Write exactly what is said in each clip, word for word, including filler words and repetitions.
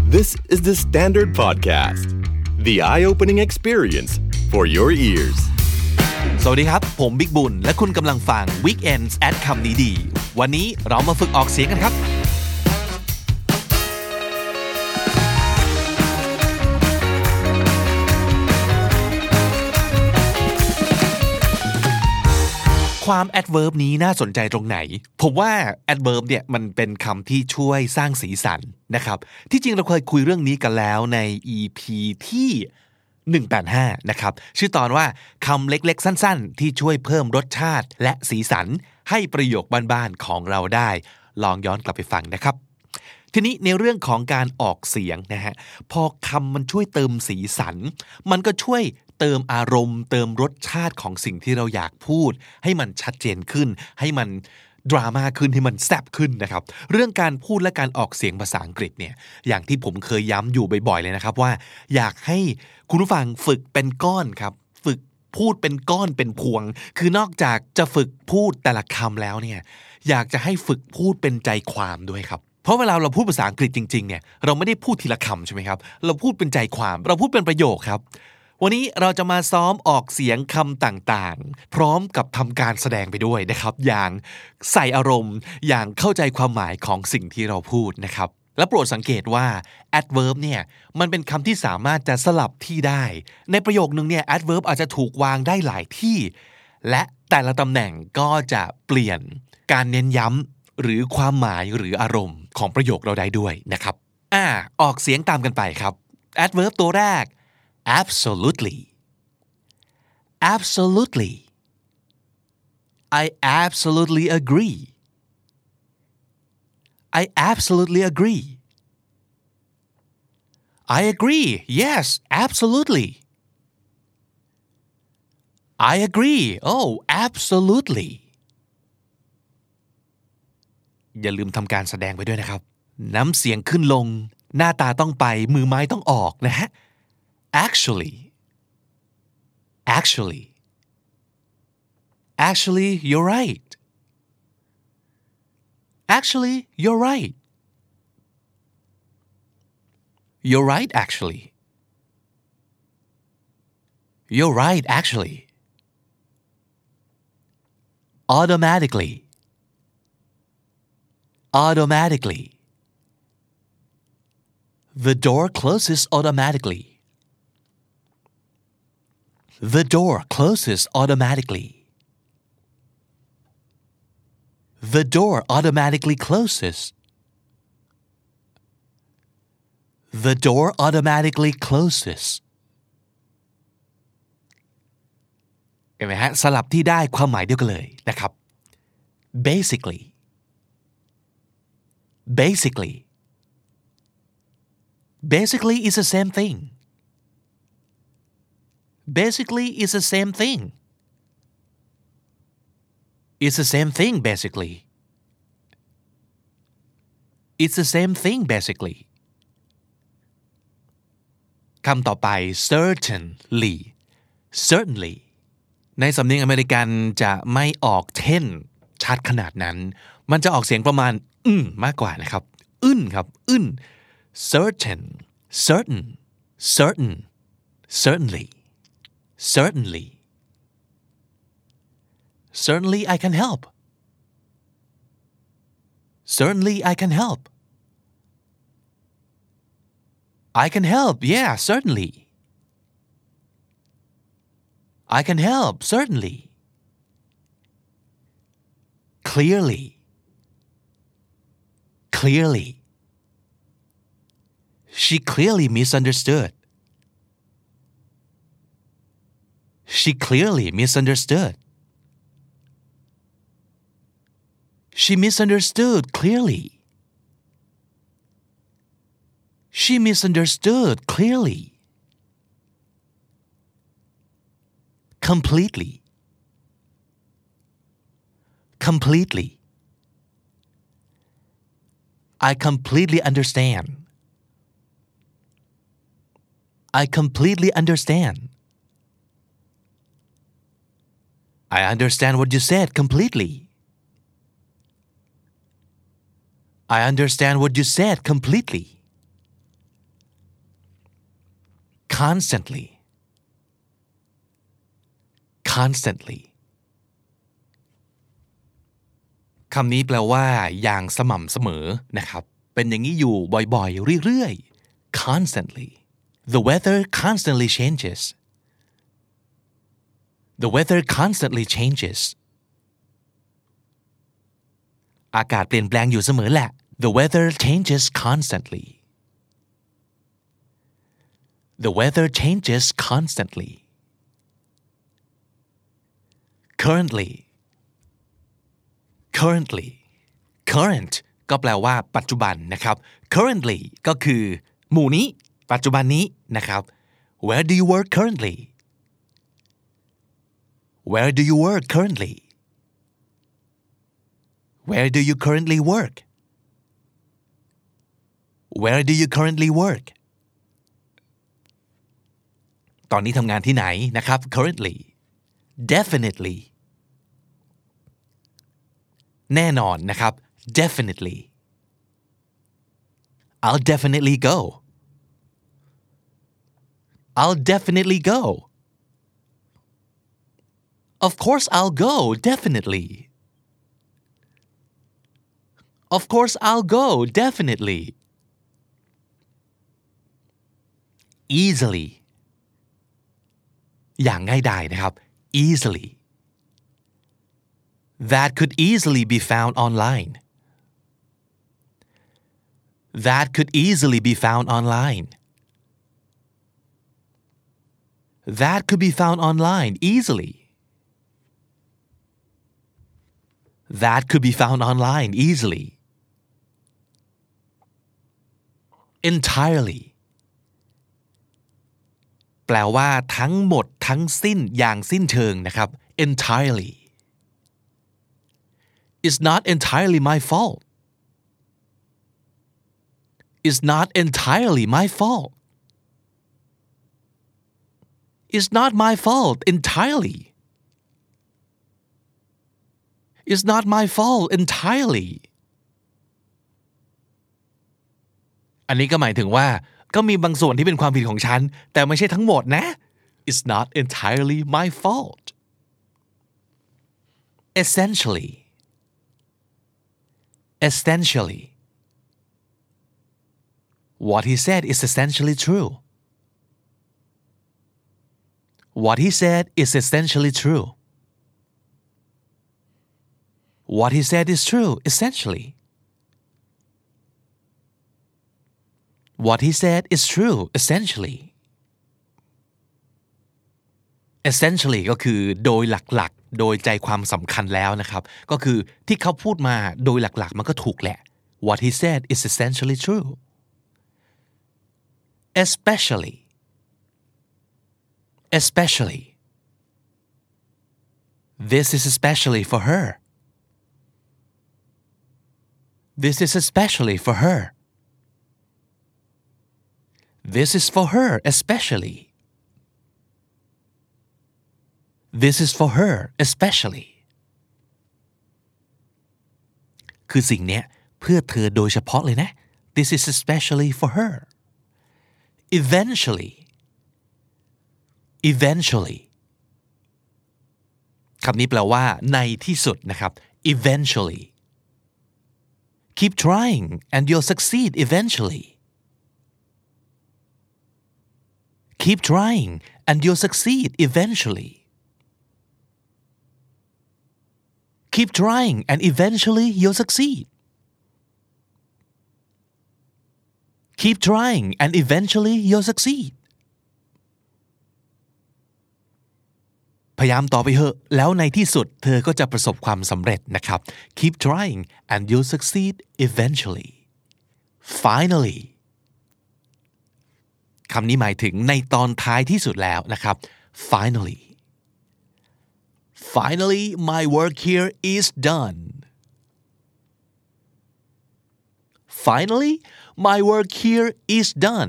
This is the Standard Podcast, the eye-opening experience for your ears. สวัสดีครับผมบิ๊กบุญและคุณกำลังฟัง Weekends at คำนี้ดีวันนี้เรามาฝึกออกเสียงกันครับความ adverb นี้น่าสนใจตรงไหนผมว่า adverb เนี่ยมันเป็นคำที่ช่วยสร้างสีสันนะครับที่จริงเราเคยคุยเรื่องนี้กันแล้วใน อี พี ที่หนึ่งแปดห้านะครับชื่อตอนว่าคำเล็กๆสั้นๆที่ช่วยเพิ่มรสชาติและสีสันให้ประโยคบ้านๆของเราได้ลองย้อนกลับไปฟังนะครับทีนี้ในเรื่องของการออกเสียงนะฮะพอคำมันช่วยเติมสีสันมันก็ช่วยเติมอารมณ์เติมรสชาติของสิ่งที่เราอยากพูดให้มันชัดเจนขึ้นให้มันดราม่าขึ้นให้มันแซ่บขึ้นนะครับเรื่องการพูดและการออกเสียงภาษาอังกฤษเนี่ยอย่างที่ผมเคยย้ำอยู่บ่อยๆเลยนะครับว่าอยากให้คุณผู้ฟังฝึกเป็นก้อนครับฝึกพูดเป็นก้อนเป็นพวงคือนอกจากจะฝึกพูดแต่ละคำแล้วเนี่ยอยากจะให้ฝึกพูดเป็นใจความด้วยครับเพราะเวลาเราพูดภาษาอังกฤษจริงๆเนี่ยเราไม่ได้พูดทีละคำใช่ไหมครับเราพูดเป็นใจความเราพูดเป็นประโยคครับวันนี้เราจะมาซ้อมออกเสียงคำต่างๆพร้อมกับทำการแสดงไปด้วยนะครับอย่างใส่อารมณ์อย่างเข้าใจความหมายของสิ่งที่เราพูดนะครับและโปรดสังเกตว่า adverb เนี่ยมันเป็นคำที่สามารถจะสลับที่ได้ในประโยคนึงเนี่ย adverb อาจจะถูกวางได้หลายที่และแต่ละตำแหน่งก็จะเปลี่ยนการเน้นย้ำหรือความหมายหรืออารมณ์ของประโยคเราได้ด้วยนะครับอ่าออกเสียงตามกันไปครับ adverb ตัวแรกAbsolutely. Absolutely. I absolutely agree. I absolutely agree. I agree. Yes, absolutely. I agree. Oh, absolutely. อย่าลืมทำการแสดงไปด้วยนะครับน้ำเสียงขึ้นลงหน้าตาต้องไปมือไม้ต้องออกนะฮะActually, actually, actually, you're right. Actually, you're right. You're right, actually. You're right, actually. Automatically, automatically. The door closes automatically.The door closes automatically. The door automatically closes. The door automatically closes. เห็นไหมฮะสลับที่ได้ความหมายเดียวกันเลยนะครับ Basically. Basically. Basically is the same thing.Basically it's the same thing. It's the same thing basically. It's the same thing basically. คำต่อไป certainly certainly ในสำเนียงอเมริกันจะไม่ออกเท่นชัดขนาดนั้นมันจะออกเสียงประมาณอึ้นมากกว่านะครับอึ้นครับอึ้น certain certain certain certainly Certainly. Certainly I can help. Certainly I can help. I can help, yeah, certainly. I can help, certainly. Clearly. Clearly. She clearly misunderstood.She clearly misunderstood. She misunderstood clearly. She misunderstood clearly. Completely. Completely. I completely understand. I completely understand.I understand what you said completely. I understand what you said completely. constantly constantly คำนี้แปลว่าอย่างสม่ำเสมอนะครับเป็นอย่างนี้อยู่บ่อยๆเรื่อยๆ constantly the weather constantly changes the weather constantly changes อากาศเปลี่ยนแปลงอยู่เสมอแหละ the weather changes constantly the weather changes constantly currently currently current ก็แปลว่าปัจจุบันนะครับ currently ก็คือหมู่นี้ปัจจุบันนี้นะครับ where do you work currently where do you work currently where do you currently work where do you currently work ตอนนี้ทำงานที่ไหนนะครับ currently definitely แน่นอนนะครับ definitely I'll definitely go I'll definitely go Of course I'll go definitely Of course I'll go definitely easily อย่างง่ายดายนะครับ easily that could easily be found online that could easily be found online that could be found online easily that could be found online easily entirely แปลว่าทั้งหมดทั้งสิ้นอย่างสิ้นเชิงนะครับ entirely It's not entirely my fault It's not entirely my fault It's not my fault entirely It's not my fault entirely อันนี้ก็หมายถึงว่าก็มีบางส่วนที่เป็นความผิดของฉันแต่ไม่ใช่ทั้งหมดนะ It's not entirely my fault essentially essentially what he said is essentially true what he said is essentially true what he said is true essentially what he said is true essentially essentially ก็คือโดยหลักๆโดยใจความสำคัญแล้วนะครับก็คือที่เขาพูดมาโดยหลักๆมันก็ถูกแหละ what he said is essentially true especially especially this is especially for her this is especially for her this is for her especially This is for her especially คือสิ่งเนี้ยเพื่อเธอโดยเฉพาะเลยนะ This is especially for her eventually eventually คำนี้แปลว่าในที่สุดนะครับ eventually keep trying and you'll succeed eventually keep trying and you'll succeed eventually Keep trying and eventually you'll succeed. Keep trying and eventually you'll succeed. พยายามต่อไปเถอะแล้วในที่สุดเธอก็จะประสบความสำเร็จนะครับ Keep trying and you'll succeed eventually. Finally คำนี้หมายถึงในตอนท้ายที่สุดแล้วนะครับ Finally Finally, my work here is done. Finally, my work here is done.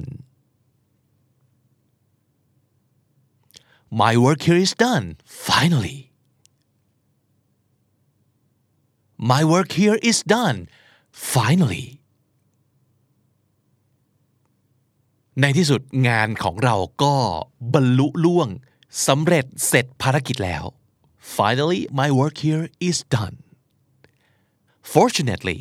My work here is done. Finally. My work here is done. Finally. ในที่สุดงานของเราก็บรรลุล่วงสำเร็จเสร็จภารกิจแล้ว Finally my work here is done Fortunately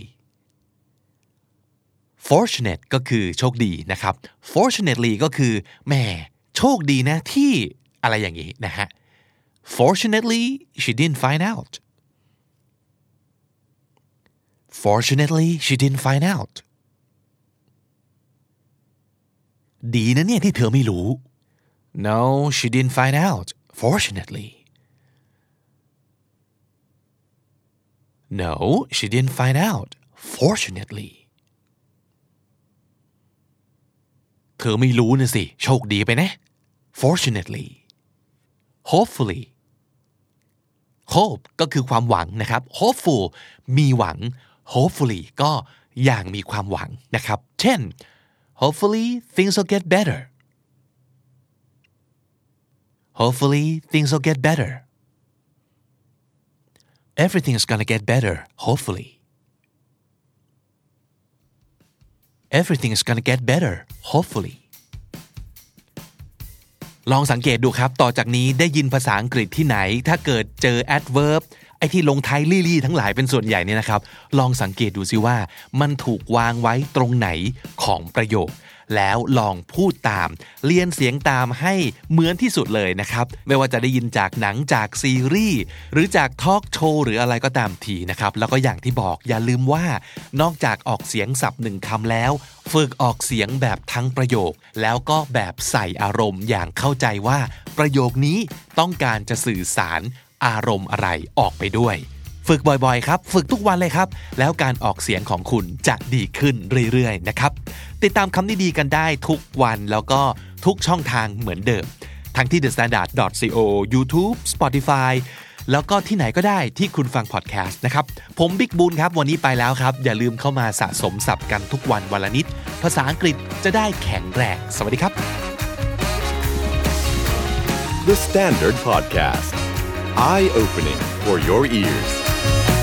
Fortunate ก็คือโชคดีนะครับ Fortunately ก็คือแหมโชคดีนะที่อะไรอย่างนี้นะฮะ Fortunately she didn't find out Fortunately she didn't find out ดีนะเนี่ยที่เธอไม่รู้ No she didn't find out Fortunately No she didn't find out Fortunately เธอไม่รู้นะสิโชคดีไปนะ Fortunately Hopefully Hope ก็คือความหวังนะครับ Hopeful มีหวัง Hopefully ก็อย่างมีความหวังนะครับเช่น Hopefully things will get better Hopefully things will get better Everything's gonna get better hopefully Everything's gonna get better hopefully ลองสังเกตดูครับต่อจากนี้ได้ยินภาษาอังกฤษที่ไหนถ้าเกิดเจอ adverb ไอ้ที่ลงท้ายลี่ๆทั้งหลายเป็นส่วนใหญ่เนี่ยนะครับลองสังเกตดูซิว่ามันถูกวางไว้ตรงไหนของประโยคแล้วลองพูดตามเรียนเสียงตามให้เหมือนที่สุดเลยนะครับไม่ว่าจะได้ยินจากหนังจากซีรีส์หรือจากทอล์กโชว์หรืออะไรก็ตามทีนะครับแล้วก็อย่างที่บอกอย่าลืมว่านอกจากออกเสียงศัพท์หนึ่งคำแล้วฝึกออกเสียงแบบทั้งประโยคแล้วก็แบบใส่อารมณ์อย่างเข้าใจว่าประโยคนี้ต้องการจะสื่อสารอารมณ์อะไรออกไปด้วยฝึกบ่อยๆครับฝึกทุกวันเลยครับแล้วการออกเสียงของคุณจะดีขึ้นเรื่อยๆนะครับติดตามคำนี้ดีกันได้ทุกวันแล้วก็ทุกช่องทางเหมือนเดิมทั้งที่ เดอะ สแตนดาร์ด ดอท ซี โอ YouTube Spotify แล้วก็ที่ไหนก็ได้ที่คุณฟังพอดแคสต์นะครับผมบิ๊กบูนครับวันนี้ไปแล้วครับอย่าลืมเข้ามาสะสมศัพท์กันทุกวันวันละนิดภาษาอังกฤษจะได้แข็งแรงสวัสดีครับ The Standard Podcast Eye Opening for Your Ears